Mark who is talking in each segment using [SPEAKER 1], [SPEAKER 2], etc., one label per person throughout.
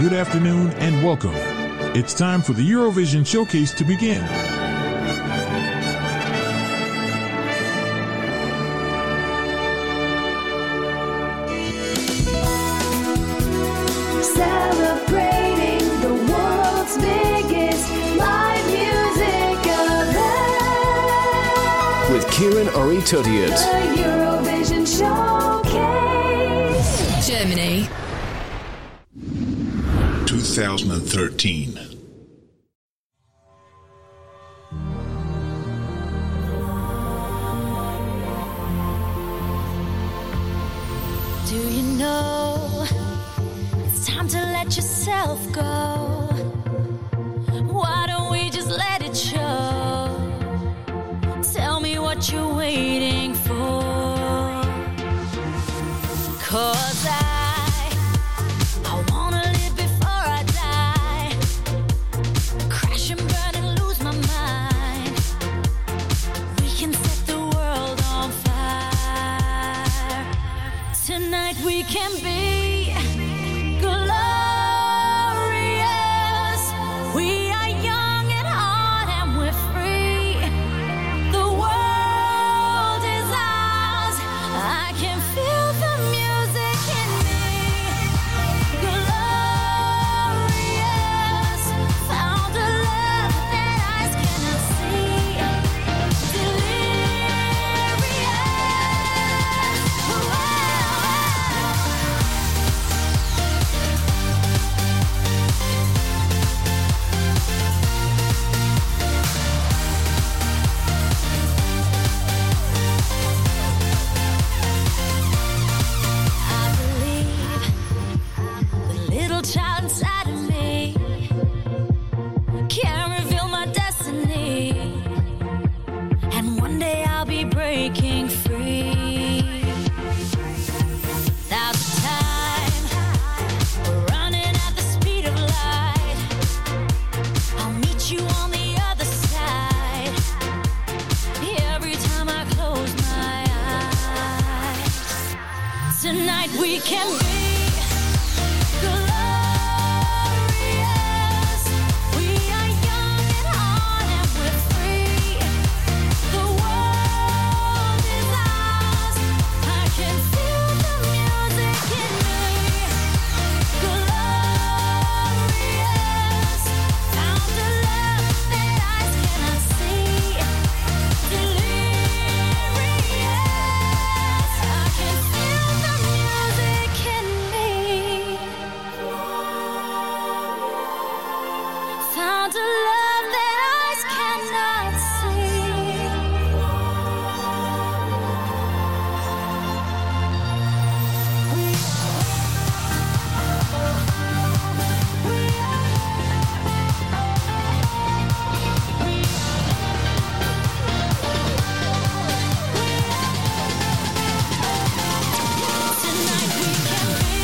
[SPEAKER 1] good afternoon, and welcome. It's time for the Eurovision Showcase to begin.
[SPEAKER 2] Celebrating the world's biggest live music event.
[SPEAKER 3] With Kieran Ori-Tudiant.
[SPEAKER 2] The Eurovision Showcase.
[SPEAKER 4] Germany.
[SPEAKER 5] 2013.
[SPEAKER 6] Do you know it's time to let yourself go? Why don't we just let it show? Tell me what you're waiting for. 'Cause I wanna live before I die. Crash and burn and lose my mind. We can set the world on fire. Tonight we can be glorious. We are young at heart and we're free. The world is ours. I can feel the music in me. Glorious. Found a love that eyes cannot see. Delirious. Wow. I believe the little child inside of me can reveal my destiny, and one day I'll be breaking free. Now's the time, we're running at the speed of light. I'll meet you on the other side. Every time I close my eyes, tonight we can be glorious. We are young at heart and we're free. The world is ours. I can feel the music in me. Glorious. Found a love that eyes cannot see. Delirious. I can feel the music in me. Found a love that eyes cannot see. Tonight we can be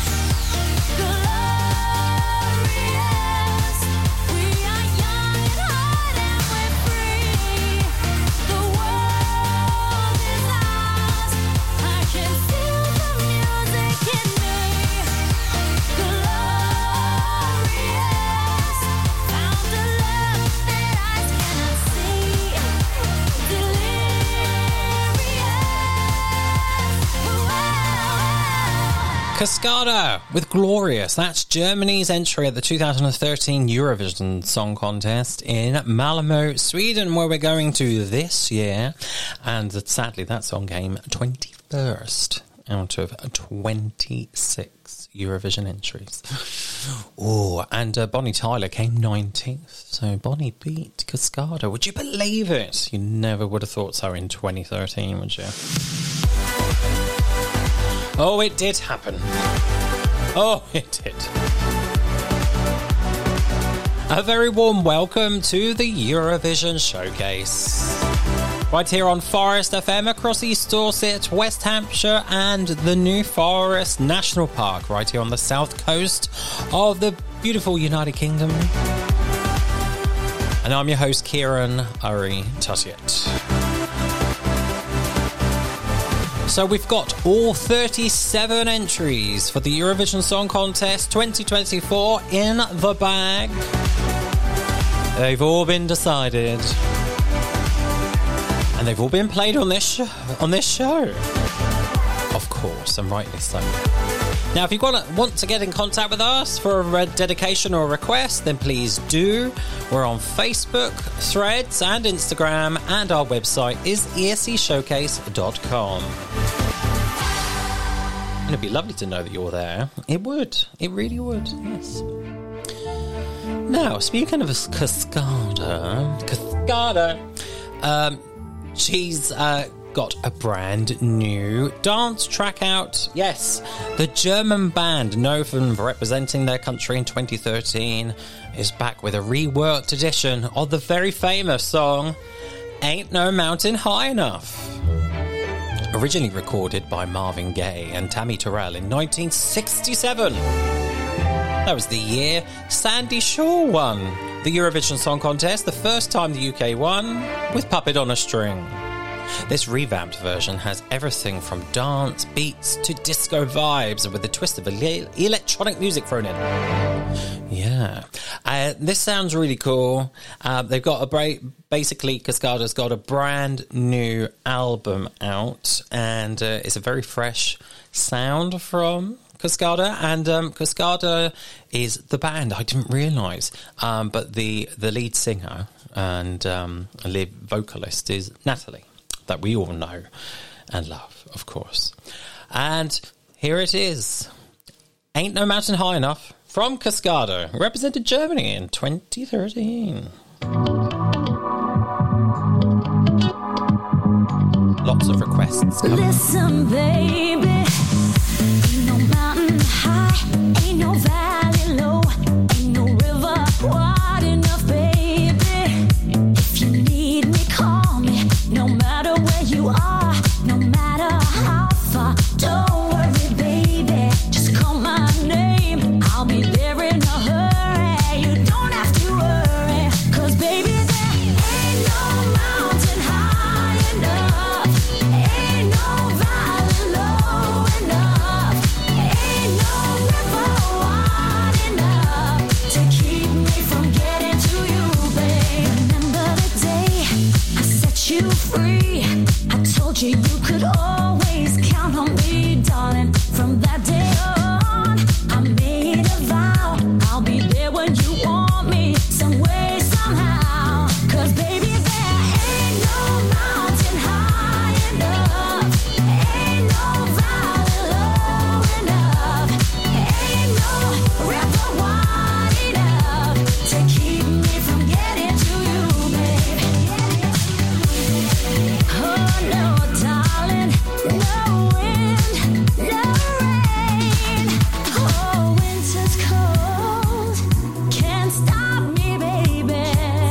[SPEAKER 6] glorious. We are young at heart and we're free. The world is ours. I can feel the music in me. Glorious. Found a love that eyes cannot see. Delirious.
[SPEAKER 7] Cascada with Glorious. That's Germany's entry at the 2013 Eurovision Song Contest in Malmö, Sweden, where we're going to this year. And sadly, that song came 21st out of 26 Eurovision entries. Oh, and Bonnie Tyler came 19th. So Bonnie beat Cascada. Would you believe it? You never would have thought so in 2013, would you? Oh, it did happen. Oh, it did. A very warm welcome to the Eurovision Showcase. Right here on Forest FM across East Dorset, West Hampshire and the New Forest National Park, right here on the south coast of the beautiful United Kingdom. And I'm your host, Kieran Ori-Tudiant. So we've got all 37 entries for the Eurovision Song Contest 2024 in the bag. They've all been decided. And they've all been played on this show. Of course, and rightly so. Now, if you want to get in contact with us for a dedication or a request, then please do. We're on Facebook, Threads, and Instagram, and our website is escshowcase.com. And it'd be lovely to know that you're there. It would. It really would, yes. Now, speaking of Cascada, she's got a brand new dance track out. Yes, the German band, known for representing their country in 2013, is back with a reworked edition of the very famous song Ain't No Mountain High Enough. Originally recorded by Marvin Gaye and Tammy Terrell in 1967. That was the year Sandy Shaw won the Eurovision Song Contest, the first time the UK won, with Puppet on a String. This revamped version has everything from dance, beats to disco vibes with a twist of electronic music thrown in. Yeah. This sounds really cool. They've got basically Cascada's got a brand new album out, and it's a very fresh sound from Cascada, and Cascada is the band. I didn't realise, but the lead singer and lead vocalist is Natalie, that we all know and love, of course. And here it is, Ain't No Mountain High Enough from Cascada, represented Germany in 2013. Lots of requests coming.
[SPEAKER 6] Listen, baby, ain't no mountain high, ain't no valley low, ain't no river wide enough, baby. If you need me, call me, no matter where you are, no matter how far. Don't worry, baby, just call my name, I'll be there in a hurry. You don't have to worry, 'cause baby, there ain't no mountain high enough, ain't no valley low enough, ain't no river wide enough to keep me from getting to you, babe. Remember the day I set you free? I told you you could always count on me, darling. From that day on, I made a vow, I'll be there when you want me, some way, somehow. 'Cause baby, there ain't no mountain high enough, ain't no valley low enough, ain't no river wide enough to keep me from getting to you, baby. Oh no, darling, no wind, no rain. Oh, winter's cold, can't stop me, baby.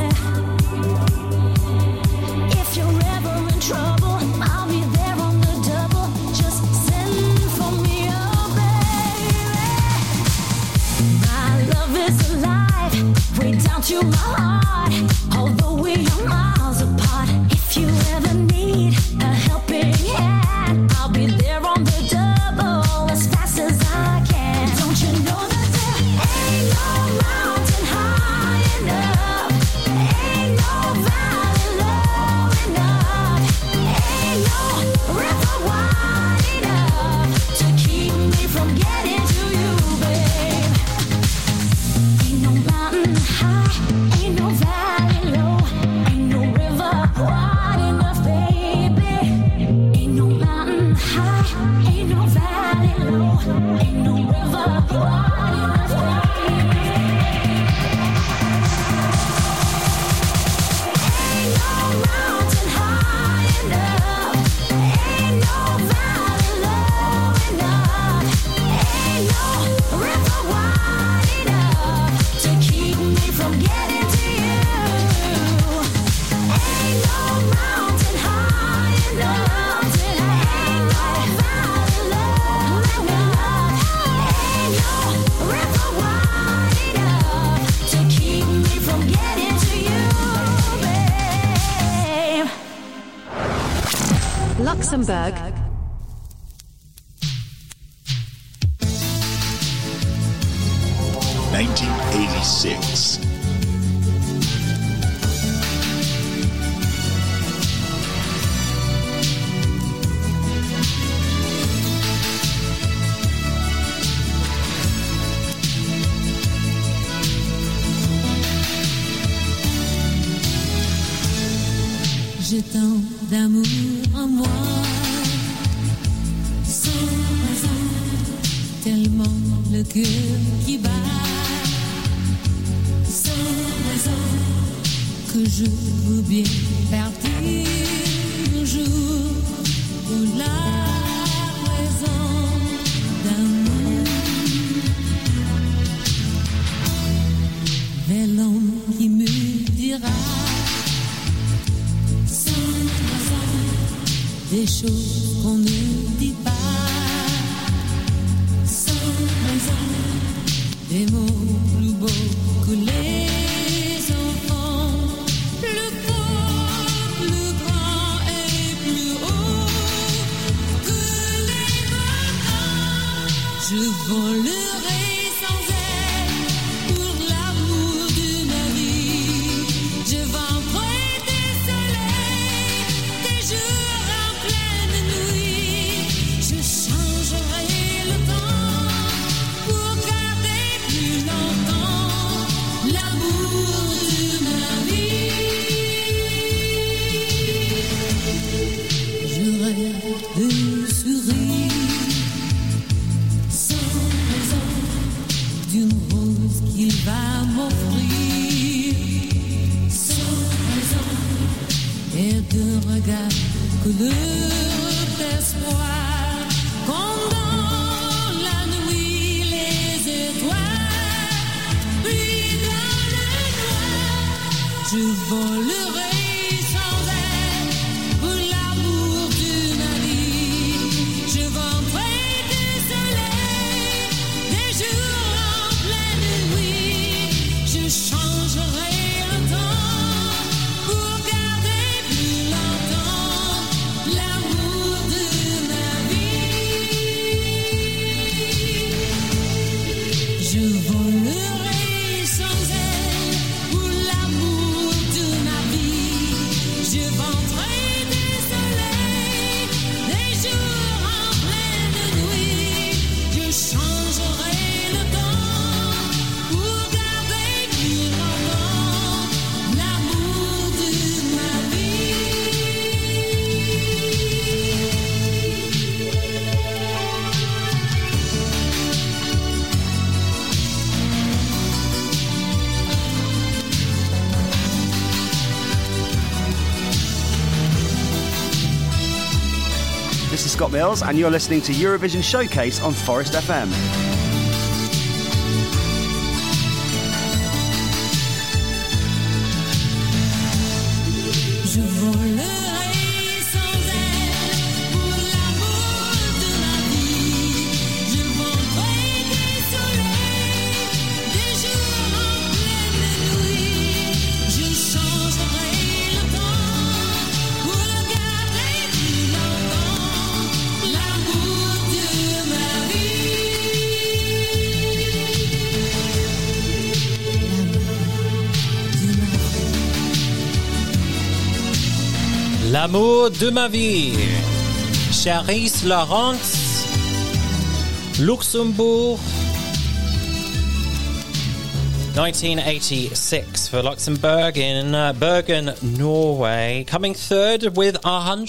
[SPEAKER 6] If you're ever in trouble, I'll be there on the double. Just send for me, oh baby. My love is alive, way down to my heart. Although we are miles apart, if you ever need a helping hand, I'll be there on the double as fast as I can. Don't you know that there ain't no mountain high enough, ain't no valley low enough, ain't no river wide enough to keep me from getting to you, babe. Ain't no mountain high, ain't no valley low, ain't no river wide enough, baby. Ain't no mountain high, ain't no valley low, ain't no river wide enough, baby. Ain't no mountain high enough, ain't no valley low enough, ain't no river wide enough to keep me from getting to you. Ain't no mountain high enough, ain't no valley low enough, ain't no river wide enough to keep me from getting to you, babe.
[SPEAKER 3] Luxembourg,
[SPEAKER 5] 1986.
[SPEAKER 3] J'ai tant d'amour en moi, sans raison, tellement le cœur qui bat, sans raison, que je veux bien partir un jour pour la raison d'amour. Vers l'homme qui me dira des choses qu'on ne dit pas, sans raison, des mots plus beaux que les enfants, plus beau, plus grand et plus haut que les volcans. Je volerai sans aile pour l'amour de ma vie, je ventrai des soleils, des jours. Il va m'offrir sans raison et de regard couleur d'espoir, comme dans la nuit les étoiles brillent dans le noir. Je volerai sans elle pour l'amour de ma vie, je vendrai des soleils, des jours en pleine nuit. Je changerai le temps pour garder plus longtemps l'amour de ma vie. Je volerai sans elle pour l'amour de ma vie. Je vendrai des soleils, des jours en pleine nuit. Je changerai le temps pour garder plus longtemps l'amour de ma vie.
[SPEAKER 4] This is Scott Mills, and you're listening to Eurovision Showcase on Forest FM.
[SPEAKER 3] Je volerai sans elle pour l'amour de ma vie. Je vendrai des soleils, des jours en pleine nuit. Je changerai le temps pour garder plus longtemps l'amour de ma vie.
[SPEAKER 7] L'amour de ma vie. Charisse Lawrence, Luxembourg. 1986 for Luxembourg in Bergen, Norway, coming third with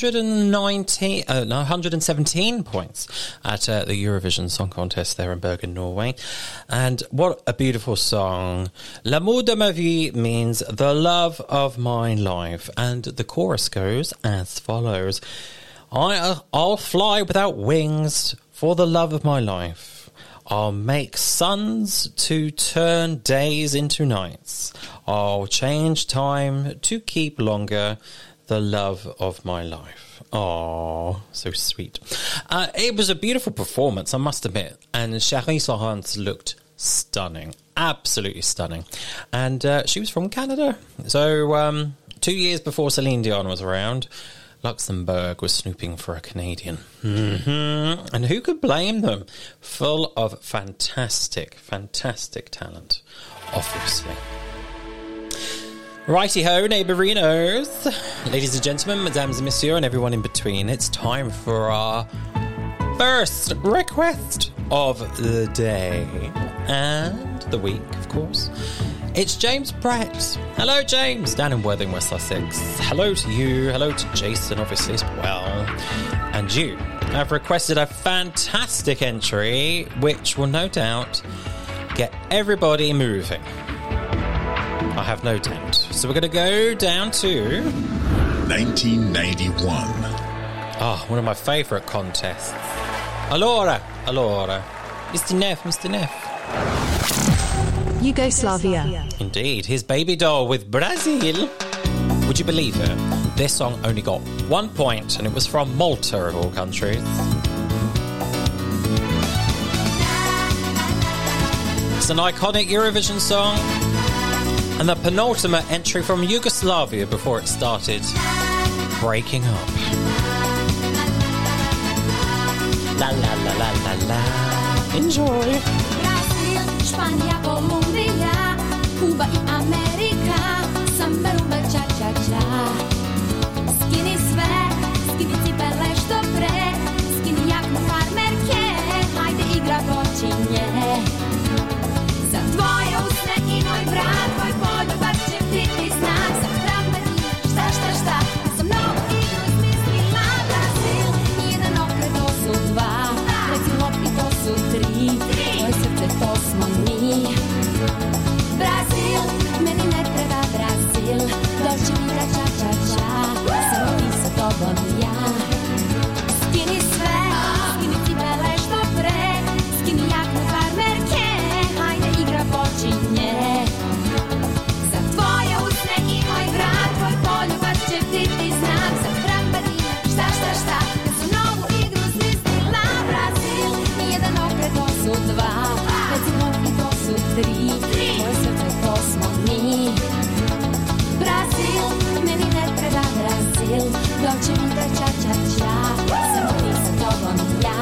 [SPEAKER 7] 117 points at the Eurovision Song Contest there in Bergen, Norway. And what a beautiful song. L'amour de ma vie means the love of my life. And the chorus goes as follows. I'll fly without wings for the love of my life. I'll make suns to turn days into nights. I'll change time to keep longer the love of my life. Oh, so sweet. It was a beautiful performance, I must admit. And Charisse Lawrence looked stunning. Absolutely stunning. And she was from Canada. So 2 years before Celine Dion was around, Luxembourg was snooping for a Canadian. And who could blame them? Full of fantastic, fantastic talent, obviously. Righty-ho, neighbourinos. Ladies and gentlemen, mesdames and messieurs, and everyone in between, it's time for our first request of the day. And the week, of course. It's James Brett. Hello, James, down in Worthing, West Sussex. Hello to you. Hello to Jason, obviously, as well. And you have requested a fantastic entry, which will no doubt get everybody moving. I have no doubt. So we're going to go down to
[SPEAKER 5] 1991.
[SPEAKER 7] one of my favourite contests. Allora. Mr. Neff.
[SPEAKER 8] Yugoslavia.
[SPEAKER 7] Indeed, his baby doll with Brazil. Would you believe it? This song only got 1 point, and it was from Malta, of all countries. It's an iconic Eurovision song, and the penultimate entry from Yugoslavia before it started breaking up. La la la la la la. Enjoy.
[SPEAKER 2] Brazil, Španija, Kolumbija, Kuba I Amerika, samba, rumba, ča-ča-ča. Skini sve, skini cipele što pre, skini jaknu farmerke, hajde igra počinje. Za tvoje usne I moj brat, tvoj poljubac će biti znak. Za tramvajine, šta, za mnogo igru smislila. Brazil, jedan okret, to su dva, reci lopti, to su tri, tvoje srce, to smo mi. Brazil, meni ne treba Brazil, doći mi da ča-ča-ča, samo ti sa tobom ja. Skini sve, skini cipele što pre, skini jaknu farmerke, hajde igra počinje. Za tvoje usne I moj grad, tvoj poljubac će biti znak. Za tramvajine, šta, kad su novu igru smislila. Brazil, jedan okret, to su dva, recimo I to su tri, tvoje srce, to smo mi. Brazil, meni ne treba Brazil, doći mi da ča-ča-ča, samo ti sa tobom ja.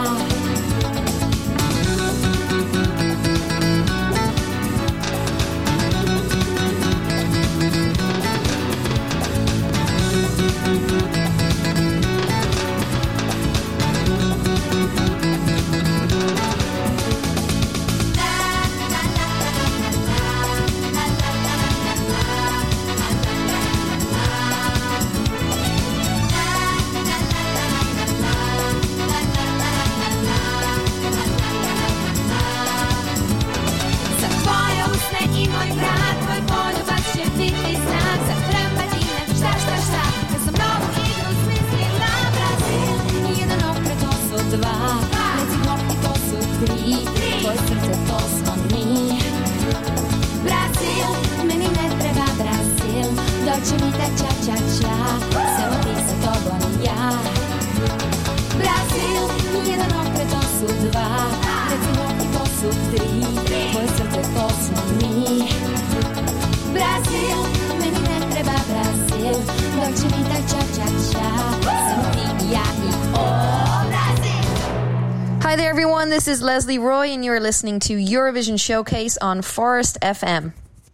[SPEAKER 2] Za tvoje usne I moj grad, tvoj poljubac će biti znak. Za tramvajine, šta, kad sam novu igru smislila. Brazil, jedan okret, to su dva, reci lopti, to su tri, tvoje srce, to smo mi. Brazil, meni ne treba Brazil, doći mi da ča-ča-ča, samo ti sa tobom ja. Brazil, jedan okret, to su dva, reci lopti, to su tri, tvoje srce, to smo mi. Brazil, meni ne treba Brazil, doći mi da ča-ča-ča, samo ti I ja I Brazil.
[SPEAKER 8] Hi there, everyone. This is Leslie Roy, and you're listening to Eurovision Showcase on Forest FM.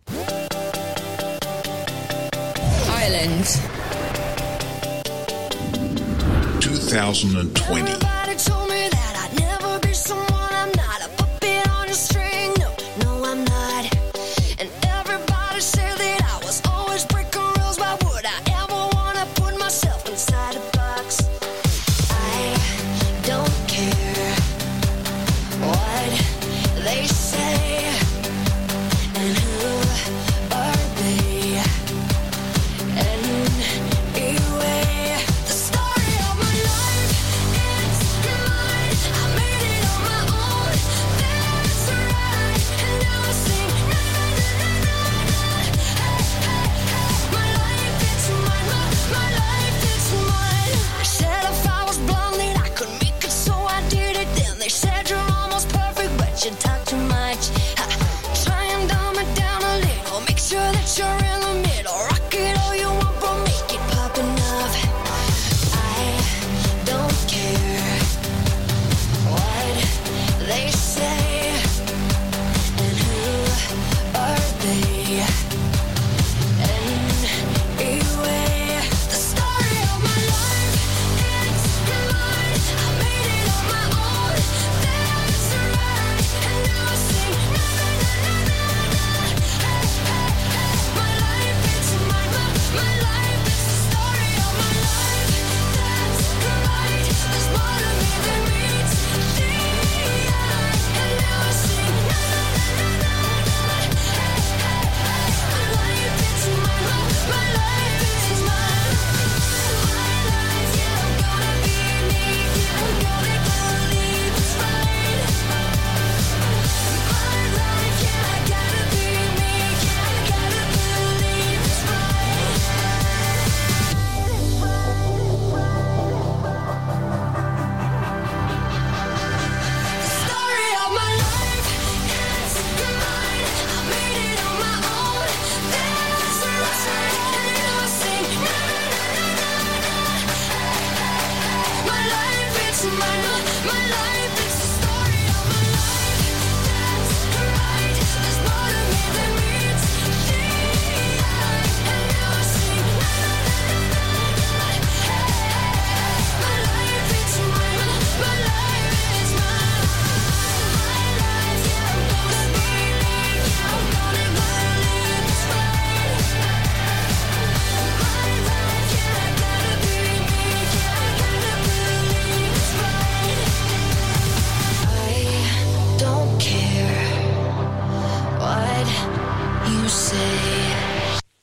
[SPEAKER 9] Ireland.
[SPEAKER 5] 2020.
[SPEAKER 6] Everybody told me that I'd never be someone I'm not. A puppet on a string, no, I'm not. And everybody said that I was always breaking rules. Why would I ever want to put myself inside a box? I don't care what they say, and who are they? Anyway, the story of my life, it's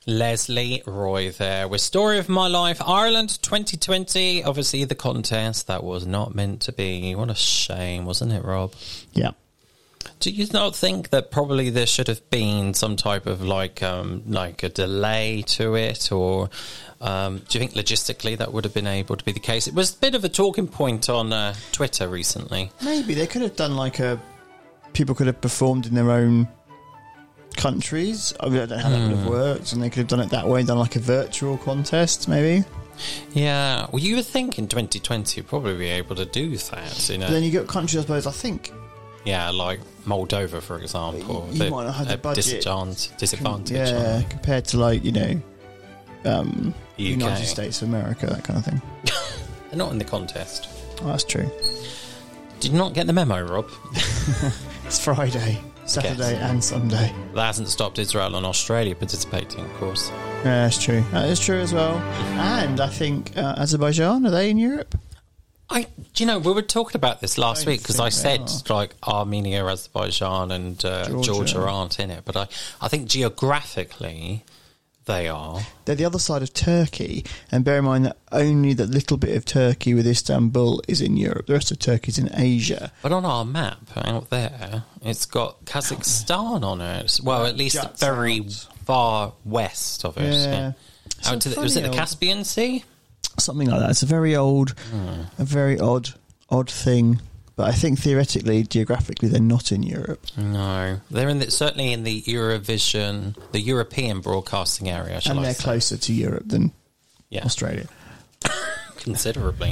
[SPEAKER 7] Leslie Roy there with Story of My Life, Ireland 2020. Obviously, the contest that was not meant to be. What a shame, wasn't it, Rob?
[SPEAKER 10] Yeah.
[SPEAKER 7] Do you not think that probably there should have been some type of like a delay to it, or do you think logistically that would have been able to be the case? It was a bit of a talking point on Twitter recently.
[SPEAKER 10] Maybe they could have done people could have performed in their own countries. I don't know how that would have worked, and they could have done it that way, done like a virtual contest, maybe.
[SPEAKER 7] Yeah, well, you would think in 2020 you'd probably be able to do that.
[SPEAKER 10] But then you got countries, I suppose. I think.
[SPEAKER 7] Yeah, like Moldova, for example.
[SPEAKER 10] You might not have the budget.
[SPEAKER 7] Disadvantage.
[SPEAKER 10] Yeah, compared to United States of America, that kind of thing.
[SPEAKER 7] They're not in the contest.
[SPEAKER 10] Oh, that's true.
[SPEAKER 7] Did you not get the memo, Rob?
[SPEAKER 10] It's Friday, Saturday and Sunday.
[SPEAKER 7] That hasn't stopped Israel and Australia participating, of course.
[SPEAKER 10] Yeah, that's true. That is true as well. And I think Azerbaijan, are they in Europe?
[SPEAKER 7] We were talking about this last week because I said like Armenia, Azerbaijan and Georgia aren't in it. But I think geographically they are.
[SPEAKER 10] They're the other side of Turkey. And bear in mind that only that little bit of Turkey with Istanbul is in Europe. The rest of Turkey's in Asia.
[SPEAKER 7] But on our map out there, it's got Kazakhstan on it. Well, at least very far west of it.
[SPEAKER 10] Yeah.
[SPEAKER 7] Was it the Caspian Sea?
[SPEAKER 10] Something like that. It's a very odd, odd thing. But I think theoretically, geographically, they're not in Europe.
[SPEAKER 7] No, they're certainly in the Eurovision, the European broadcasting area.
[SPEAKER 10] And they're closer to Europe than Australia,
[SPEAKER 7] considerably.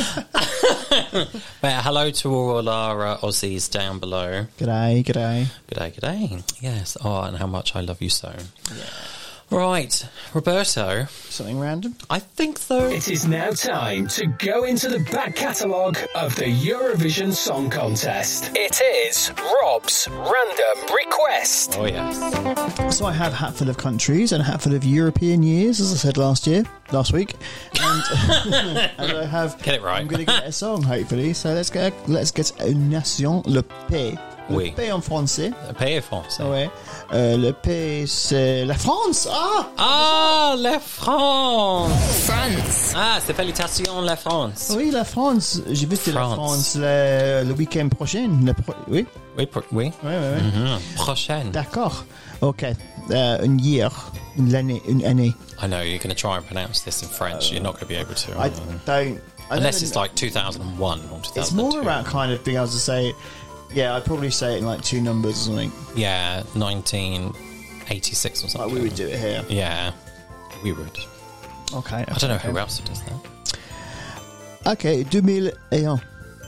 [SPEAKER 7] But hello to all our Aussies down below.
[SPEAKER 10] G'day.
[SPEAKER 7] Yes. Oh, and how much I love you so. Yeah. Right, Roberto.
[SPEAKER 10] Something random?
[SPEAKER 7] I think so.
[SPEAKER 11] It is now time to go into the back catalogue of the Eurovision Song Contest. It is Rob's Random Request.
[SPEAKER 7] Oh, yes.
[SPEAKER 10] So I have a hat full of countries and a hat full of European years, as I said last week. And, and I have...
[SPEAKER 7] Get it right.
[SPEAKER 10] I'm going to get a song, hopefully. So let's get une nation, le pays. Le pays en français.
[SPEAKER 7] Le pays français.
[SPEAKER 10] Ouais. Le pays, c'est la France.
[SPEAKER 7] La France.
[SPEAKER 9] France.
[SPEAKER 7] C'est félicitations, la France.
[SPEAKER 10] Oui, la France. J'ai visité la France le week-end prochain. Oui.
[SPEAKER 7] Oui.
[SPEAKER 10] Mm-hmm.
[SPEAKER 7] Prochaine.
[SPEAKER 10] D'accord. Ok. Une année.
[SPEAKER 7] I know, you're going to try and pronounce this in French. You're not going to be able to.
[SPEAKER 10] I don't.
[SPEAKER 7] Unless it's like 2001 or 2002.
[SPEAKER 10] It's more about kind of being able to say... Yeah, I'd probably say it in like two numbers or something.
[SPEAKER 7] Yeah, 1986 or something.
[SPEAKER 10] Like we would do it here.
[SPEAKER 7] Yeah, we would.
[SPEAKER 10] Okay.
[SPEAKER 7] I don't know who else does that.
[SPEAKER 10] Okay, 2001.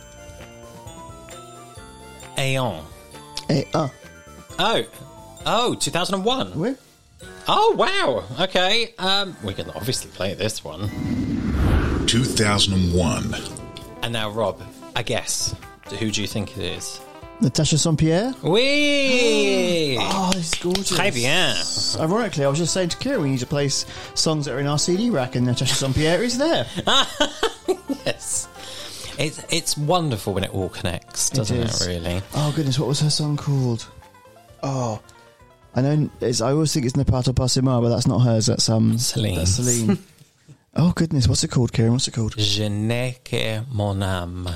[SPEAKER 7] Aeon. Oh, 2001.
[SPEAKER 10] Oui.
[SPEAKER 7] Oh, wow. Okay. We can obviously play this one.
[SPEAKER 5] 2001.
[SPEAKER 7] And now, Rob, I guess. Who do you think it is?
[SPEAKER 10] Natasha Saint-Pierre?
[SPEAKER 7] Oui!
[SPEAKER 10] Oh, it's gorgeous.
[SPEAKER 7] Très bien.
[SPEAKER 10] Ironically, I was just saying to Kira, we need to play songs that are in our CD rack, and Natasha Saint-Pierre is there.
[SPEAKER 7] Yes. It's wonderful when it all connects, doesn't it, really?
[SPEAKER 10] Oh, goodness, what was her song called? Oh, I know, I always think it's Ne Partons pas si mal, but that's not hers, that's
[SPEAKER 7] Celine.
[SPEAKER 10] That's Celine. Oh, goodness, what's it called, Kieran? What's it called?
[SPEAKER 7] Je n'ai que mon âme.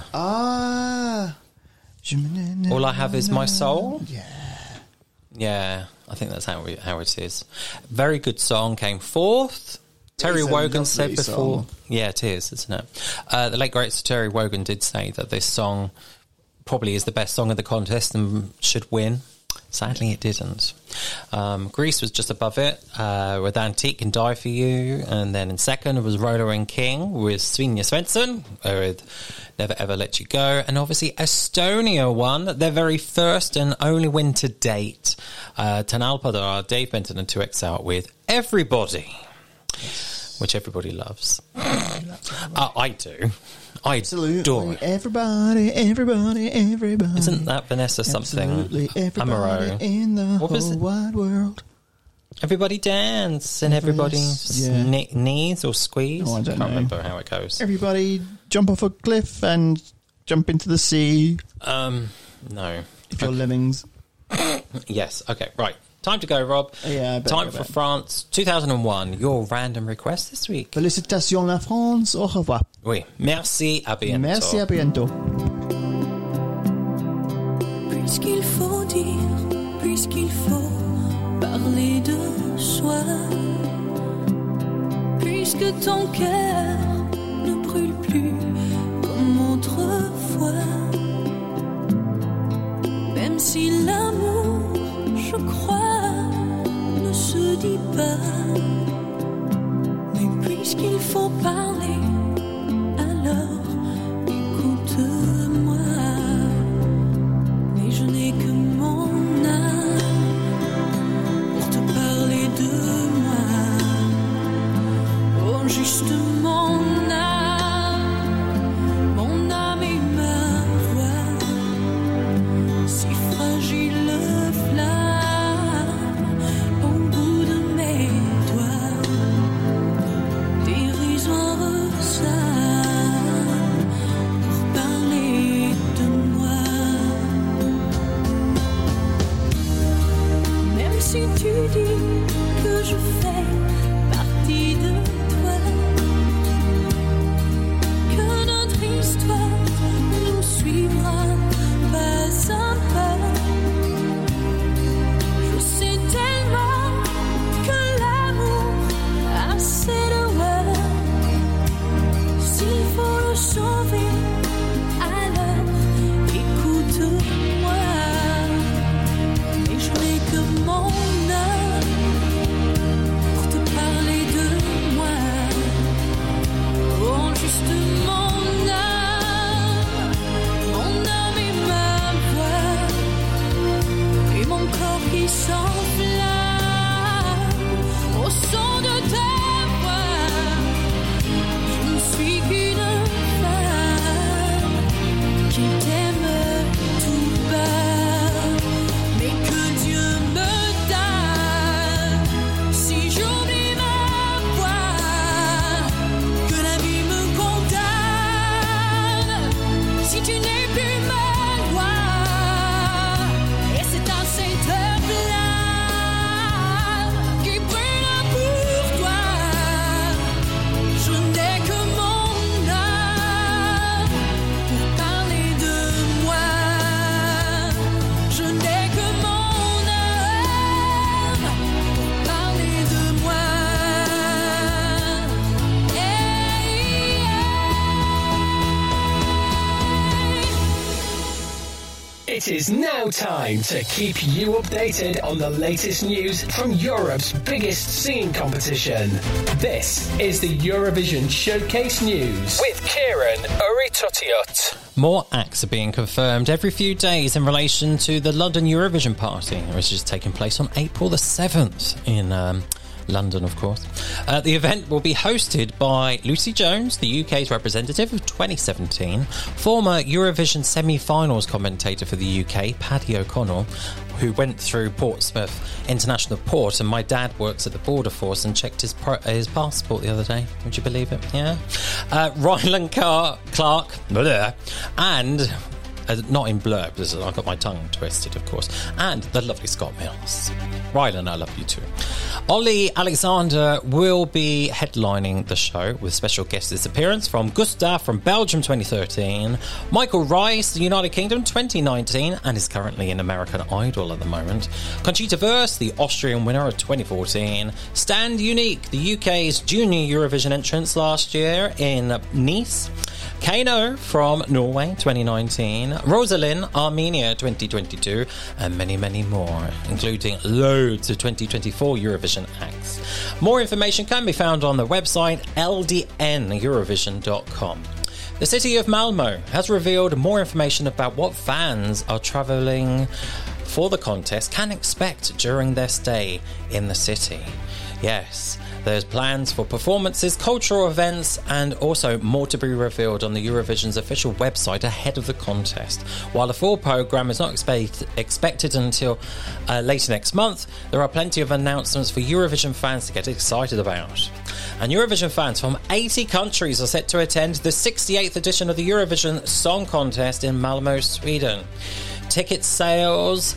[SPEAKER 7] All I have is my soul? Yeah, I think that's how it is. Very good song, came fourth. Terry Wogan said before...
[SPEAKER 10] Song.
[SPEAKER 7] Yeah, it is, isn't it? The late great Terry Wogan did say that this song probably is the best song of the contest and should win. Sadly, it didn't. Greece was just above it with Antique Can Die For You. And then in second was Roller and King with Svenja Svensson with Never Ever Let You Go. And obviously Estonia won their very first and only win to date. Tanal Padar, Dave Benton and 2XL with Everybody. Yes. Which everybody loves. I do. I adore it.
[SPEAKER 10] Everybody.
[SPEAKER 7] Isn't that Vanessa something?
[SPEAKER 10] Absolutely everybody
[SPEAKER 7] Amaro?
[SPEAKER 10] in the whole wide world.
[SPEAKER 7] Everybody dance and everybody knees or squeeze.
[SPEAKER 10] Oh, I don't know.
[SPEAKER 7] Remember how it goes.
[SPEAKER 10] Everybody jump off a cliff and jump into the sea.
[SPEAKER 7] No.
[SPEAKER 10] If you're lemmings.
[SPEAKER 7] Yes. Okay. Right. Time to go, Rob.
[SPEAKER 10] Yeah, I bet,
[SPEAKER 7] Time for France 2001. Your random request this week.
[SPEAKER 10] Félicitations la France. Au revoir.
[SPEAKER 7] Oui. Merci, à bientôt.
[SPEAKER 10] Merci, à bientôt.
[SPEAKER 3] Puisqu'il faut dire, puisqu'il faut parler de soi, puisque ton cœur ne brûle plus comme autrefois, même si l'amour, je crois, ne se dit pas, mais puisqu'il faut parler, alors écoute-moi. Mais je n'ai que mon âme pour te parler de moi. Oh, juste mon âme et ma voix, si fragile flamme au bout de mes doigts, dérisoire ça pour parler de moi. Même si tu dis que je fais partie de toi, que notre histoire nous suivra pas à pas, je sais tellement que l'amour a ses lois. S'il faut le sauver, alors écoute-moi. Mais je n'ai que mon âme pour te parler de moi. Oh, juste mon âme et ma voix, et mon corps qui s'enflamme au son de ta voix. Je ne suis qu'une femme qui t'aime tout bas, mais que Dieu me donne si j'oublie ma voix, que la vie me condamne si tu n'es plus ma loi. Et c'est à cette heure-là qui brûle pour toi. Je n'ai que mon âme pour parler de moi. Je n'ai que mon âme pour parler de moi.
[SPEAKER 11] It is now time to keep you updated on the latest news from Europe's biggest singing competition. This is the Eurovision Showcase News with Kieran Uritotiot.
[SPEAKER 7] More acts are being confirmed every few days in relation to the London Eurovision Party, which is taking place on April the 7th in London, of course. The event will be hosted by Lucy Jones, the UK's representative of 2017, former Eurovision semi-finals commentator for the UK, Paddy O'Connell, who went through Portsmouth International Port, and my dad works at the Border Force and checked his passport the other day. Would you believe it? Yeah. Ryland Clark, and... not in blurb, because I've got my tongue twisted, of course. And the lovely Scott Mills. Rylan, I love you too. Ollie Alexander will be headlining the show with special guest appearance from Gustav from Belgium 2013, Michael Rice, the United Kingdom 2019, and is currently in American Idol at the moment, Conchita Wurst, the Austrian winner of 2014, Stand Unique, the UK's junior Eurovision entrance last year in Nice, Kano from Norway 2019, Rosalind, Armenia 2022, and many, many more, including loads of 2024 Eurovision acts. More information can be found on the website ldneurovision.com. The city of Malmö has revealed more information about what fans are travelling for the contest can expect during their stay in the city. Yes, there's plans for performances, cultural events, and also more to be revealed on the Eurovision's official website ahead of the contest. While the full programme is not expected until later next month, there are plenty of announcements for Eurovision fans to get excited about. And Eurovision fans from 80 countries are set to attend the 68th edition of the Eurovision Song Contest in Malmö, Sweden. Ticket sales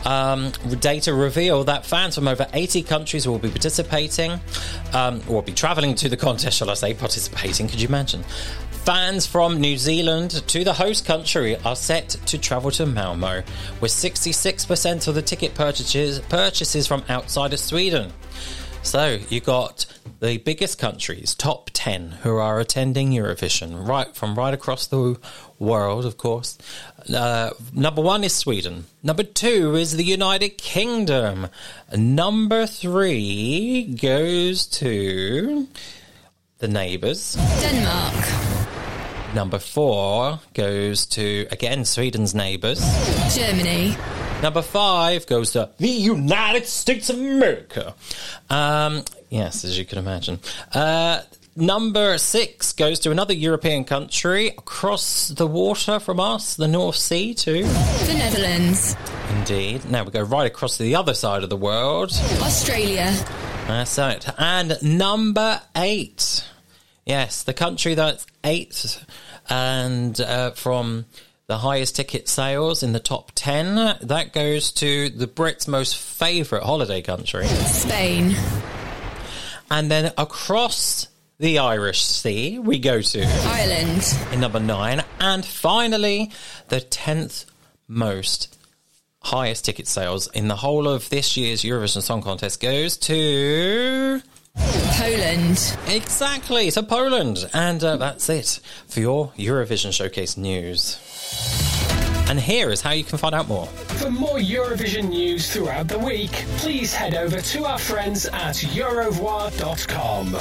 [SPEAKER 7] Data reveal that fans from over 80 countries will be participating, or be travelling to the contest, shall I say, participating. Could you imagine? Fans from New Zealand to the host country are set to travel to Malmo, with 66% of the ticket purchases from outside of Sweden. So you got the biggest countries, top 10, who are attending Eurovision, right across the world, of course. Number 1 is Sweden. Number 2 is the United Kingdom. Number 3 goes to the neighbours,
[SPEAKER 9] Denmark.
[SPEAKER 7] Number 4 goes to, again, Sweden's neighbours,
[SPEAKER 9] Germany.
[SPEAKER 7] Number 5 goes to the United States of America. Yes, as you can imagine. Number 6 goes to another European country across the water from us, the North Sea, too.
[SPEAKER 9] The Netherlands.
[SPEAKER 7] Indeed. Now we go right across to the other side of the world.
[SPEAKER 9] Australia.
[SPEAKER 7] That's it. And number 8. Yes, the country that's 8th and from the highest ticket sales in the top 10, that goes to the Brits' most favourite holiday country,
[SPEAKER 9] Spain.
[SPEAKER 7] And then across the Irish Sea, we go to
[SPEAKER 9] Ireland
[SPEAKER 7] in number 9. And finally, the 10th most highest ticket sales in the whole of this year's Eurovision Song Contest goes to
[SPEAKER 9] Poland.
[SPEAKER 7] Exactly, so Poland. And that's it for your Eurovision Showcase news. And here is how you can find out more.
[SPEAKER 11] For more Eurovision news throughout the week, please head over to our friends at Eurovoix.com.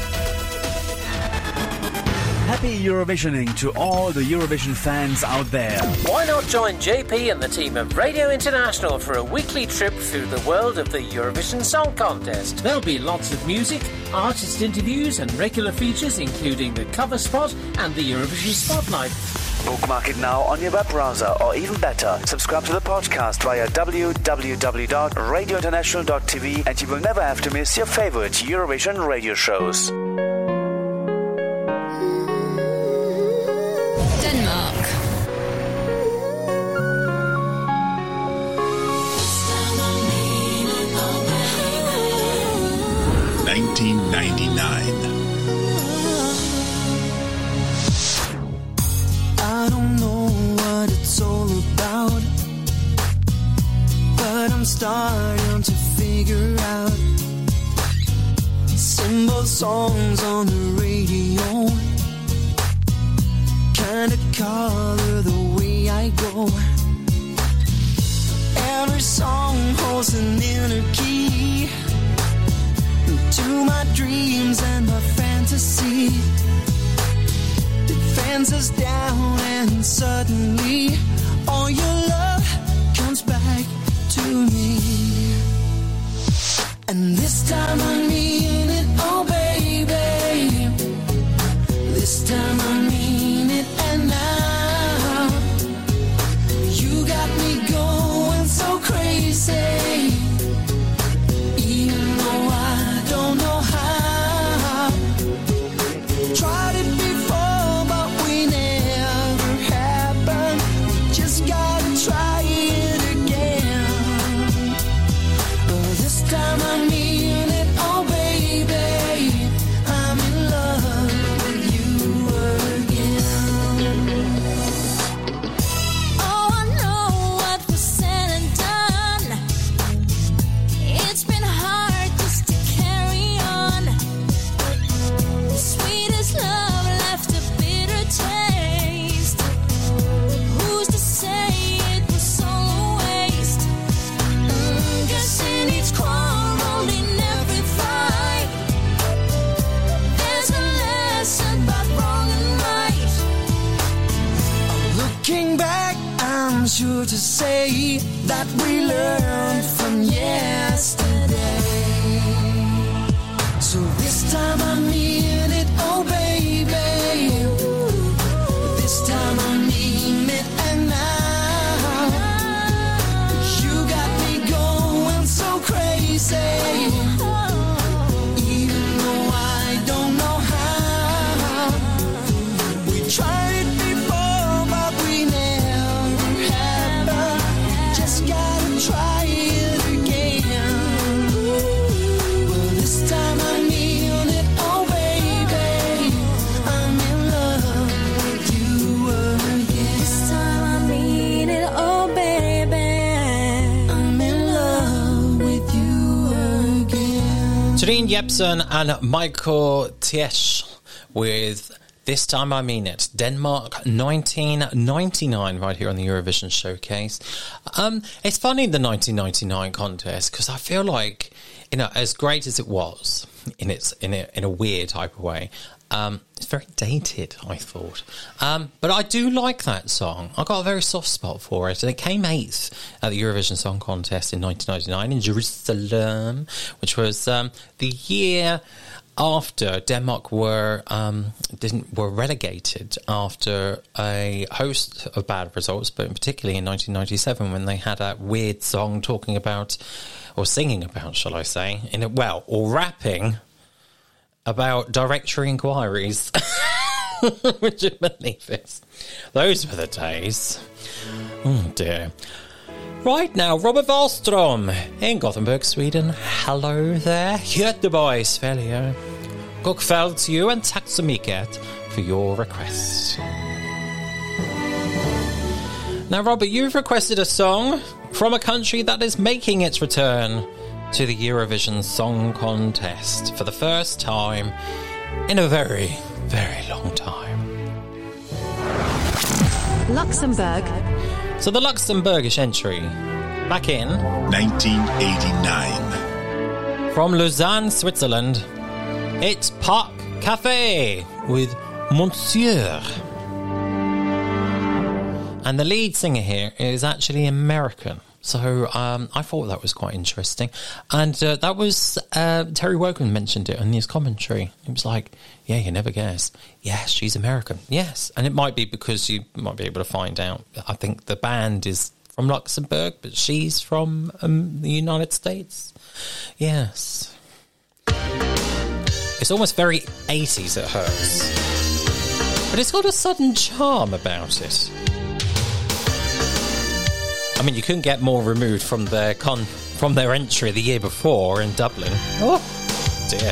[SPEAKER 12] Happy Eurovisioning to all the Eurovision fans out there.
[SPEAKER 13] Why not join JP and the team of Radio International for a weekly trip through the world of the Eurovision Song Contest? There'll be lots of music, artist interviews and regular features including the cover spot and the Eurovision Spotlight.
[SPEAKER 12] Bookmark it now on your web browser, or even better, subscribe to the podcast via www.radiointernational.tv and you will never have to miss your favorite Eurovision radio shows.
[SPEAKER 9] Denmark.
[SPEAKER 5] 1999.
[SPEAKER 3] I don't know what it's all about, but I'm starting to figure out. Symbol songs on the radio kinda color the way I go. Every song holds an inner key to my dreams and my fantasy. It fans us down and suddenly all your love comes back to me. And this time I mean it, oh baby. This time I mean it, and now you got me going so crazy. Even though I don't know how. Tried it before, but we never happened. We just gotta try it again. But this time I mean it, oh baby. I'm in love with you again.
[SPEAKER 6] Oh, I know what was said and done. It's been hard just to carry on. The sweetest love left a bitter taste. Who's to say it was all a waste? Guess in each quarrel, in every fight, there's a lesson about wrong and right.
[SPEAKER 3] Looking back, I'm sure to say that we learned from yesterday. So this time I mean it, oh baby. This time I mean it, and now you got me going so crazy. Even though I don't know how. We tried it before, but we never happened. Just gotta try
[SPEAKER 7] Trine Jepsen and Michael Tiesch with This Time I Mean It. Denmark 1999 right here on the Eurovision Showcase. It's funny, the 1999 contest, because I feel like, you know, as great as it was in a weird type of way, it's very dated, I thought. But I do like that song. I got a very soft spot for it. And it came 8th at the Eurovision Song Contest in 1999 in Jerusalem, which was the year after Denmark were relegated after a host of bad results, but particularly in 1997 when they had that weird song talking about, or singing about, shall I say, or rapping about directory inquiries. Would you believe it? Those were the days. Oh dear. Right now, Robert Wallström in Gothenburg, Sweden. Hello there, Göteborg, Sverige. God kväll to you, and tack så mycket for your request. Now, Robert, you've requested a song from a country that is making its return to the Eurovision Song Contest for the first time in a very, very long time.
[SPEAKER 14] Luxembourg.
[SPEAKER 7] So the Luxembourgish entry, back in
[SPEAKER 5] 1989.
[SPEAKER 7] From Lausanne, Switzerland, it's Parc Café with Monsieur. And the lead singer here is actually American. So I thought that was quite interesting. And that was, Terry Wogan mentioned it in his commentary. He was like, yeah, you never guess. Yes, she's American. Yes. And it might be because you might be able to find out. I think the band is from Luxembourg, but she's from the United States. Yes. It's almost very 80s at hers. But it's got a sudden charm about it. I mean, you couldn't get more removed from their entry the year before in Dublin. Oh, dear.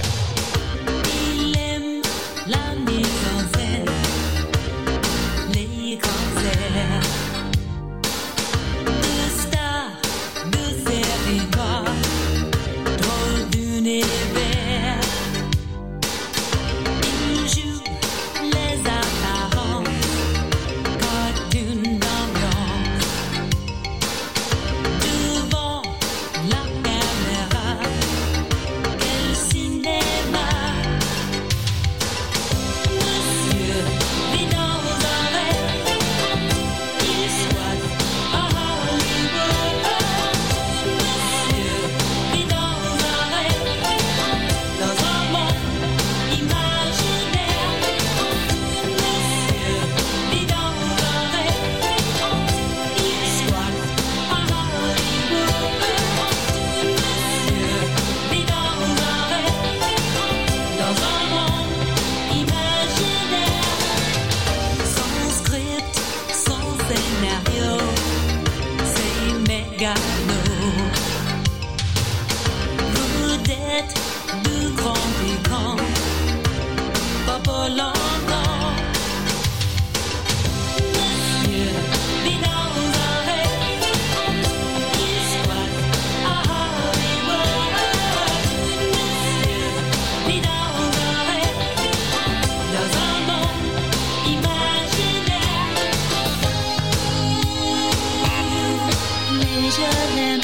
[SPEAKER 6] Je l'aime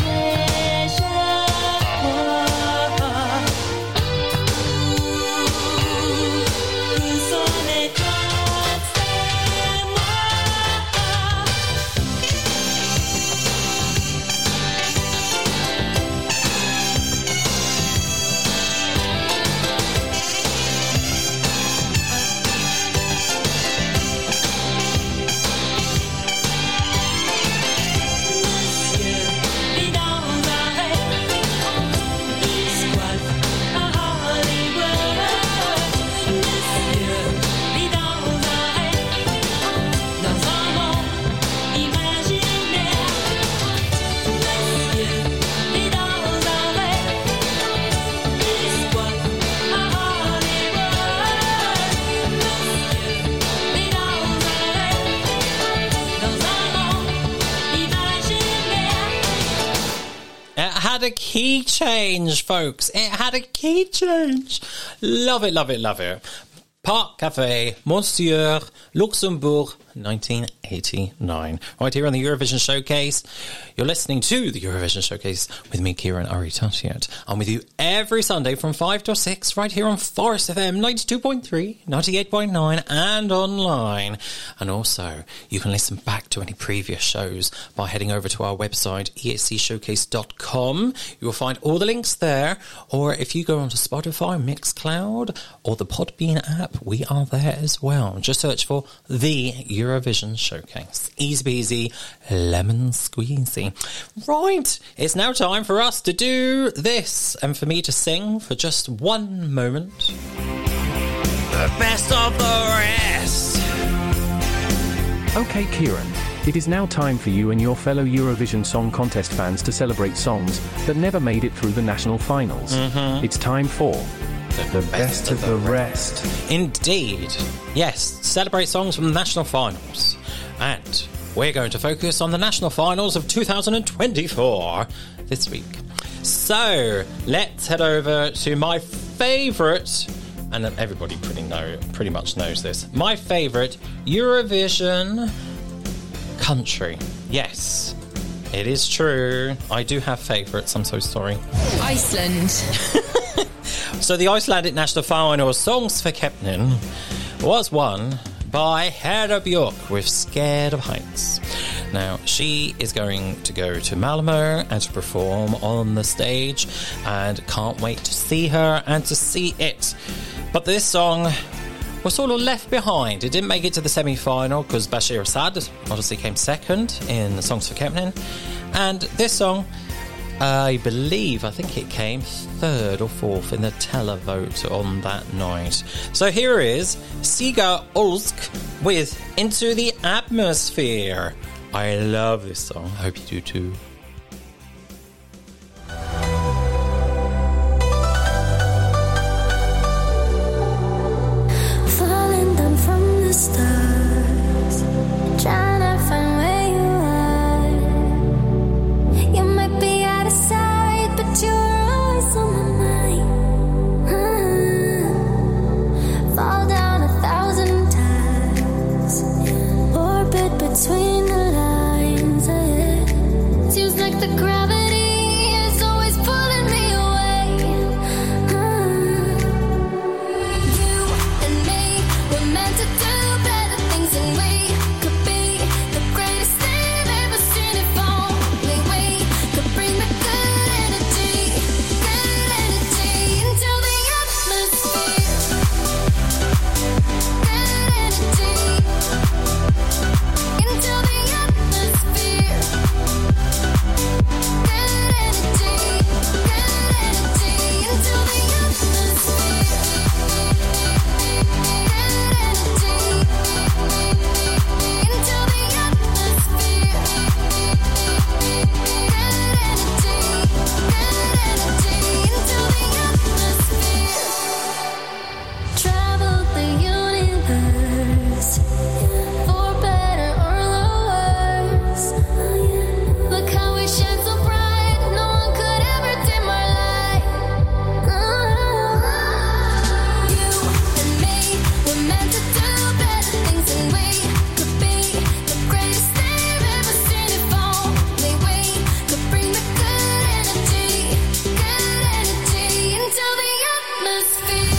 [SPEAKER 7] had a key change, folks. It had a key change. Love it, love it, love it. Parc Café, Monsieur, Luxembourg, 1989. Right here on the Eurovision Showcase. You're listening to the Eurovision Showcase with me, Kieran Aritatiat. I'm with you every Sunday from 5 to 6 right here on Forest FM 92.3, 98.9 and online. And also, you can listen back to any previous shows by heading over to our website, escshowcase.com. You will find all the links there. Or if you go onto Spotify, Mixcloud, or the Podbean app, we are there as well. Just search for the Eurovision Showcase. Easy peasy, lemon squeezy. Right, it's now time for us to do this and for me to sing for just one moment. The best of the rest.
[SPEAKER 14] Okay, Kieran, it is now time for you and your fellow Eurovision Song Contest fans to celebrate songs that never made it through the national finals. It's time for the best of the rest.
[SPEAKER 7] Indeed. Yes, celebrate songs from the national finals. And we're going to focus on the national finals of 2024 this week. So, let's head over to my favourite, and everybody pretty much knows this, my favourite Eurovision country. Yes, it is true. I do have favourites, I'm so sorry.
[SPEAKER 9] Iceland.
[SPEAKER 7] So the Icelandic national final, Songs for Keppnin, was won by Hera Björk with Scared of Heights. Now, she is going to go to Malmö and to perform on the stage, and can't wait to see her and to see it. But this song was sort of left behind. It didn't make it to the semi-final because Bashir Assad obviously came second in the Songs for Keppnin. And this song, I think it came third or fourth in the televote on that night. So here is Siga Olsk with Into the Atmosphere. I love this song. I hope you do too.
[SPEAKER 2] Falling down from the stars, trying to find where you are. You might be out of sight, but you're always on my mind. Fall down 1,000 times, orbit between the lines. Seems like the gravity is always pulling me away. You and me were meant to do better things, and we could be the greatest thing ever seen. If only we could bring the good energy into the atmosphere. Good energy into the atmosphere. Good energy into the travel the universe for better or worse. Look how we shine so bright, no one could ever dim our light. You and me were meant to do better things, and we could be the greatest they've ever seen. If only we could bring the good energy into the atmosphere.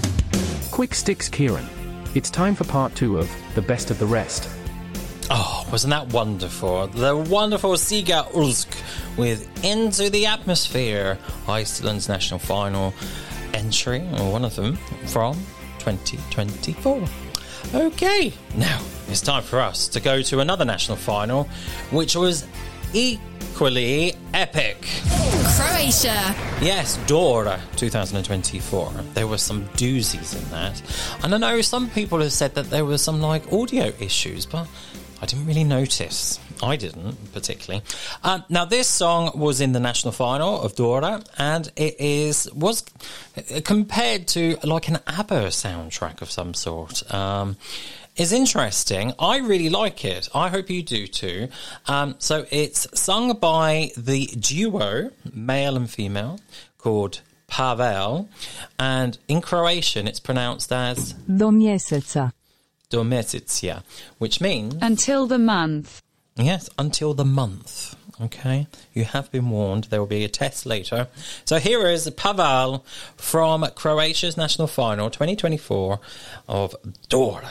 [SPEAKER 14] Quick Sticks, Kieran. It's time for part 2 of The Best of the Rest.
[SPEAKER 7] Oh, wasn't that wonderful? The wonderful Siga Ulsk with Into the Atmosphere, Iceland's national final entry, or one of them, from 2024. Okay, now it's time for us to go to another national final, which was equally epic.
[SPEAKER 9] Croatia.
[SPEAKER 7] Yes, Dora 2024. There were some doozies in that. And I know some people have said that there were some audio issues, but I didn't really notice. I didn't particularly. Now, this song was in the national final of Dora, and it was compared to an ABBA soundtrack of some sort. Is interesting. I really like it. I hope you do too. So it's sung by the duo, male and female, called Pavel, and in Croatian it's pronounced as
[SPEAKER 15] Do mjeseca.
[SPEAKER 7] Do mjeseca, which means
[SPEAKER 15] until the month.
[SPEAKER 7] Yes, until the month. Okay, you have been warned. There will be a test later. So here is Pavel from Croatia's national final 2024 of Dora.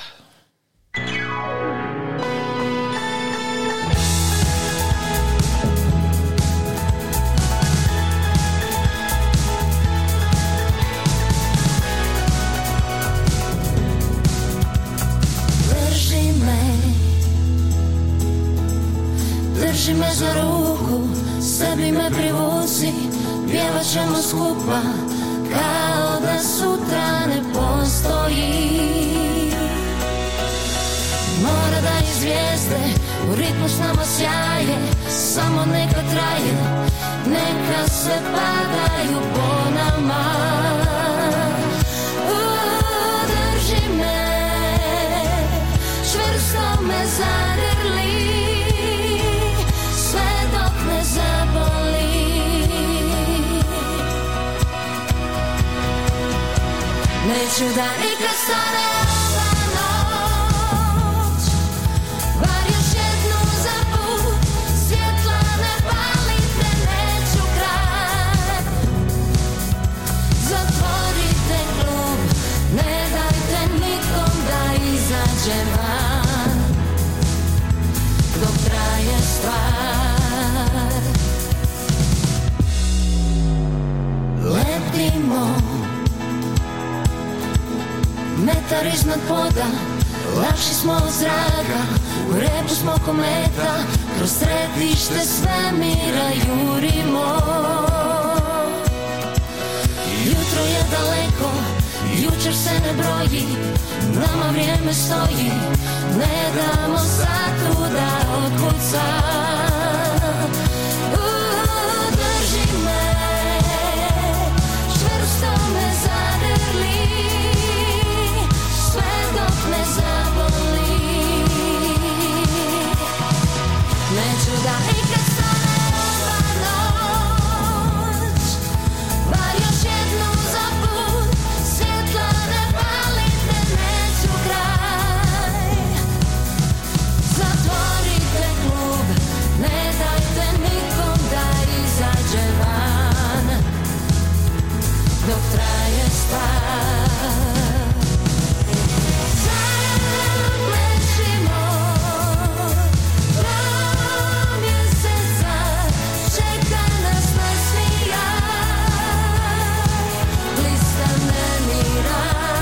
[SPEAKER 16] Drži me za ruku, sebi me privuci, pjevat ćemo skupa, kao da sutra ne postoji. Mora da i zvijezde u ritmu s nama sjaje, samo neka traje, neka se padaju po nama. Drži me, čvrsto me zadrli, sve dok ne zaboli. Neću da nikad stane ova noć, bar još jednu za put, svjetla ne palite, neću kraj. Zatvorite klub, ne dajte nikom da izađe van, dok traje stvar. Letimo metar iznad poda, lakši smo od zraka, u repu smo kometa, kroz središte svemira jurimo. Jutro je daleko, jučer se ne broji, nama vrijeme stoji, ne damo satu da otkuca. Drži me, čvrsto me zadrli, sve dok ne zaboli. Neću da nikad stane ova noć, bar još jednu za put, svjetla ne palite, neću kraj. Zatvorite klub, ne dajte nikom da izađe van, dok traje stvar. Zaplećimo do mjeseca, čeka nas nasmija, lista nemira.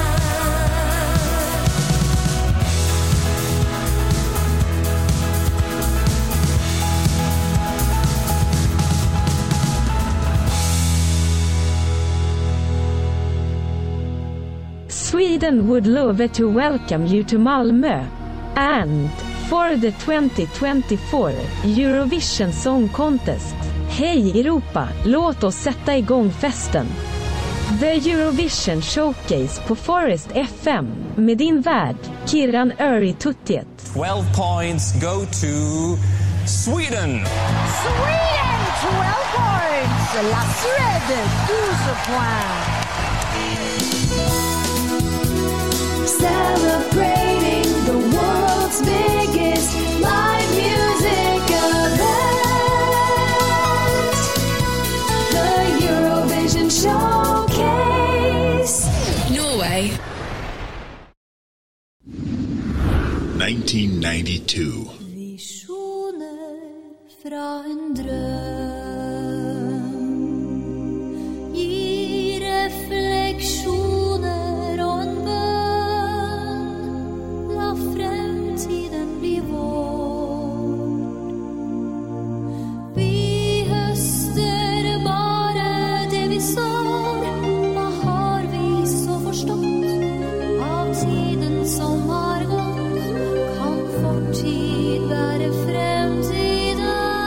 [SPEAKER 15] Sweden would love to welcome you to Malmö and for the 2024 Eurovision Song Contest. Hej Europa, låt oss sätta igång festen. The Eurovision Showcase på Forest FM med din värd Kiran Öri Tuttiet.
[SPEAKER 17] 12 points go to Sweden.
[SPEAKER 18] Sweden, 12 points. La Suède, 12 points.
[SPEAKER 2] Celebrating the world's biggest live music event, the Eurovision Showcase.
[SPEAKER 9] Norway.
[SPEAKER 5] 1992.
[SPEAKER 2] fra en drøm. Gi refleksjoner og en bønn. La fremtiden bli vår. Vi høster bare det vi sår. Hva har vi så forstått av tiden som har gått? Kan fortid være fremtiden?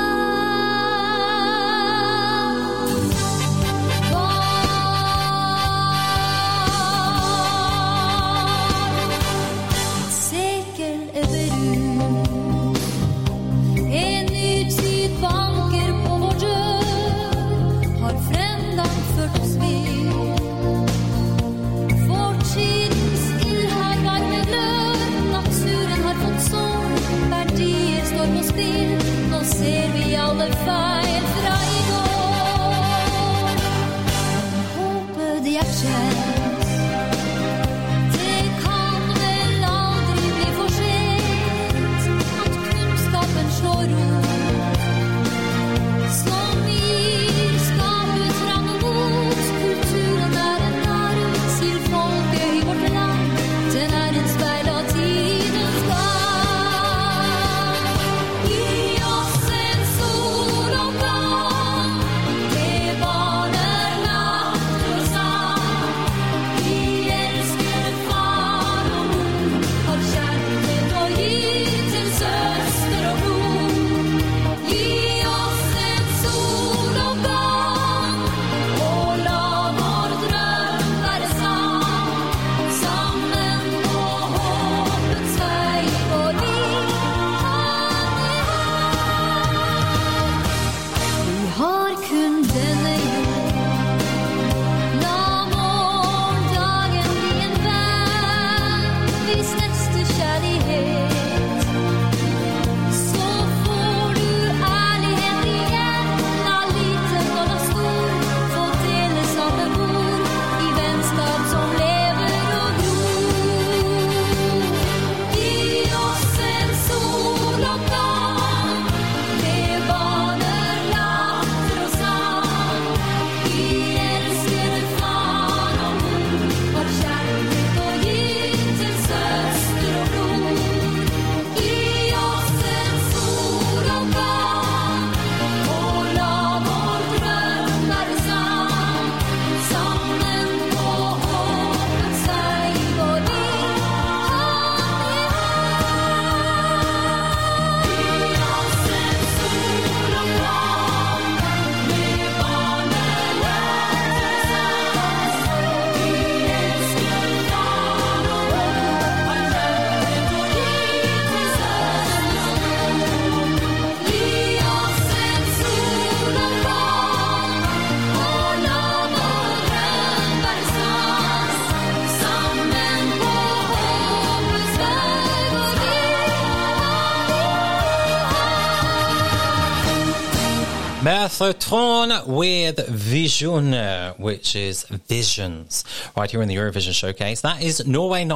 [SPEAKER 2] Et sekel ebber ut. En ny tid banker på vår dør. Har fremgang ført oss vill. Fortidens ild har varme glør. Naturen har fått sår. Verdier står på spill. Nå ser vi alle feil fra i går. Håpet de er kjent. Det kan vel aldri bli for sent. At kunnskapen slår rot. Som gir skapet fram og mot. Kulturen er en arv, sier folket i vårt land. Den er et speil av tidens gang. Gi oss en soloppgang. Det baner natt og sang. Vi elsker far og mor. Har kjærlighet å gi til søster og bror. Gi oss en soloppgang. Og la vår drøm være sann. Sammen på håpets vei går vi Vi har kun denne jord. La morgendagen bli en venn. Vis nestekjærlighet. Så får du ærlighet igjen. La liten og la stor få dele samme bord. I vennskap som lever og gror. Gi oss en soloppgang. Det baner latter og sang. Vi elsker far og mor. Har kjærlighet å gi til søster og bror. Gi oss en soloppgang. Og la vår drøm være sann. Sammen på håpets vei går vi
[SPEAKER 7] Merthotron with Vision, which is Visions, right here in the Eurovision Showcase. That is Norway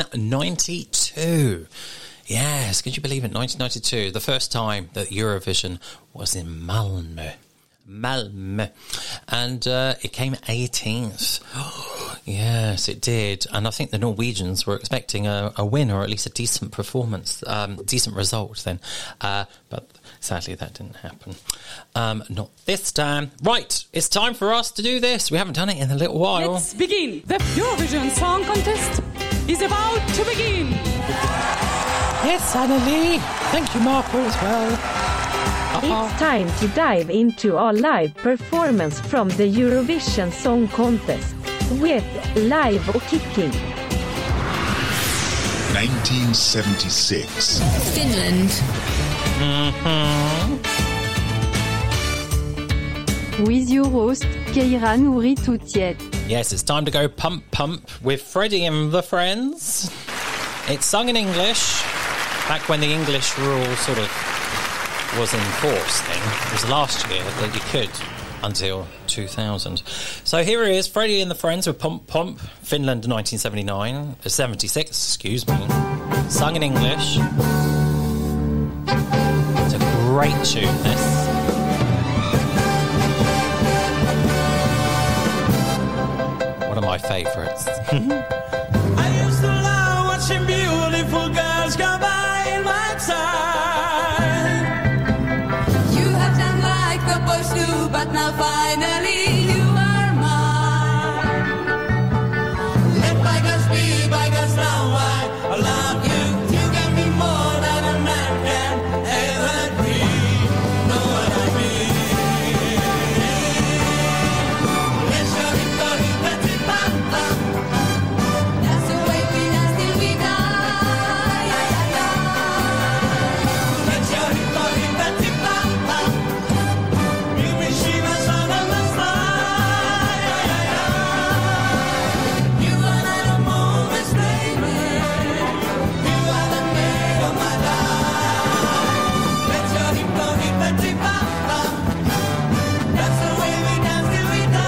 [SPEAKER 7] 1992. Yes, could you believe it? 1992, the first time that Eurovision was in Malmö. And it came 18th. Yes, it did. And I think the Norwegians were expecting a win, or at least a decent performance, decent result then. But sadly, that didn't happen. Not this time. Right, it's time for us to do this. We haven't done it in a little while.
[SPEAKER 19] Let's begin. The Eurovision Song Contest is about to begin.
[SPEAKER 7] Yes, Annalie. Thank you, Marco, as well.
[SPEAKER 15] It's time to dive into our live performance from the Eurovision Song Contest with Live och Kicking.
[SPEAKER 5] 1976.
[SPEAKER 9] Finland.
[SPEAKER 20] With your host, Keira Nouri Toutiet.
[SPEAKER 7] Yes, it's time to go pump pump with Freddie and the Friends. It's sung in English, back when the English rule sort of was in force then. It was last year that you could until 2000. So here it is, Freddie and the Friends with Pump Pump, Finland 76, excuse me, sung in English. It's a great tune, this. One of my favourites.
[SPEAKER 3] I used to love watching beautiful girls go by in my time.
[SPEAKER 2] You have done like the boys do, but now finally you are mine.
[SPEAKER 3] Let bygones be bygones now. I love you. You can be more than a man can ever be. Know what I mean? Let's go hip go hip petty bam bam.
[SPEAKER 2] That's the way we dance till we die.
[SPEAKER 3] Let's go hip go hip petty bam bam. Give me shivers on the spine. You are not a moment's baby. You are the man of my life. Let's go hip go hip petty bam bam. That's the way we dance till we die.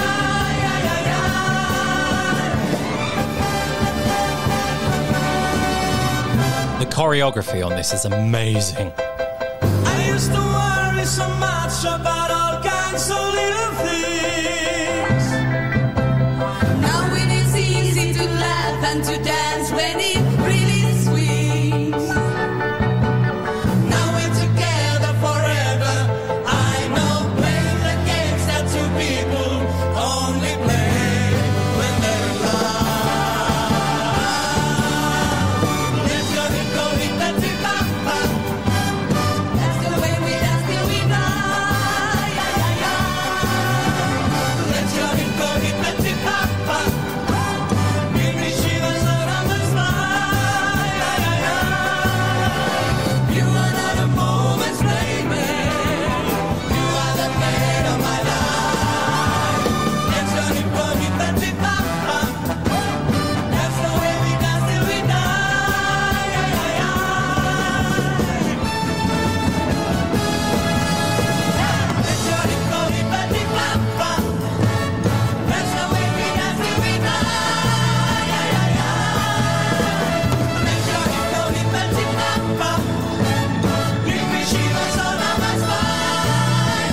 [SPEAKER 7] The choreography on this is amazing.
[SPEAKER 3] I used to worry so much about all kinds of little things.
[SPEAKER 2] Now it is easy to laugh and to dance when it really swings.
[SPEAKER 3] Now we're together forever. I know playing the games that two people only play when they're in love. Let's go hip go hip petty bam bam.
[SPEAKER 2] That's the way we dance till we die.
[SPEAKER 3] Let's go hip go hip petty bam bam. Give me shivers around the spine. You are not a moment's baby. You are the man of my life. Let's go hip go hip petty bam bam. That's the way we dance till we die. Let's go hip go hip petty bam bam. That's the way we dance till we die. Let's go hip go hip petty bam bam. Give me shivers all on my spine.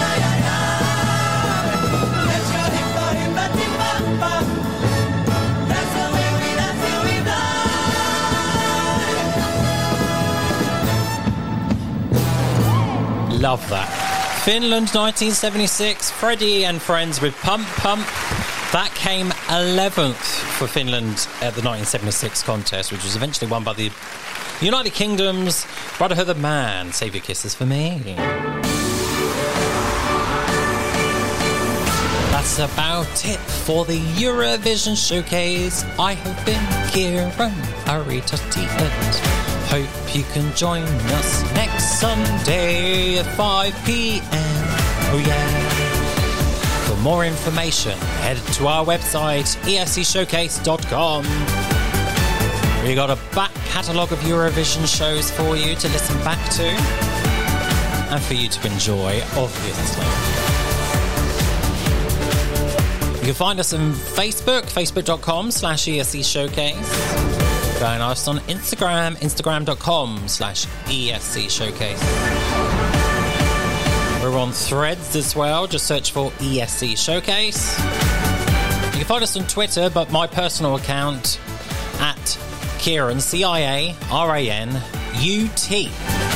[SPEAKER 3] Let's go hip go hip petty bam bam. That's the way we dance till we die.
[SPEAKER 7] Love that. Finland 1976, Freddie and Friends with Pump Pump. That came 11th for Finland at the 1976 contest, which was eventually won by the United Kingdom's Brotherhood of Man. Save your kisses for me. That's about it for the Eurovision Showcase. I have been Kieran Aritati. Hope you can join us next Sunday at 5 p.m. Oh yeah. For more information, head to our website, escshowcase.com. We got a back catalogue of Eurovision shows for you to listen back to and for you to enjoy, obviously. You can find us on Facebook, facebook.com/ESC Showcase. Find us on Instagram, instagram.com/ESC Showcase. We're on Threads as well, just search for ESC Showcase. You can find us on Twitter, but my personal account at Kieran, CIARANUT.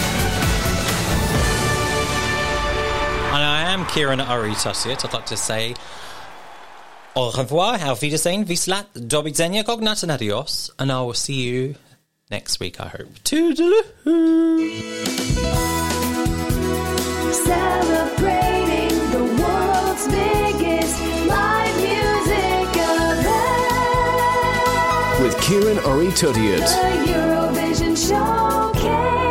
[SPEAKER 7] And I am Kieran Aritasiet. I'd like to say au revoir, auf Wiedersehen, Vislat, do widzenia, cognat and adios, and I will see you next week, I hope. Toodaloo!
[SPEAKER 2] Celebrating the world's biggest live music event.
[SPEAKER 21] With Kieran Aritatiot.
[SPEAKER 2] The Eurovision Showcase.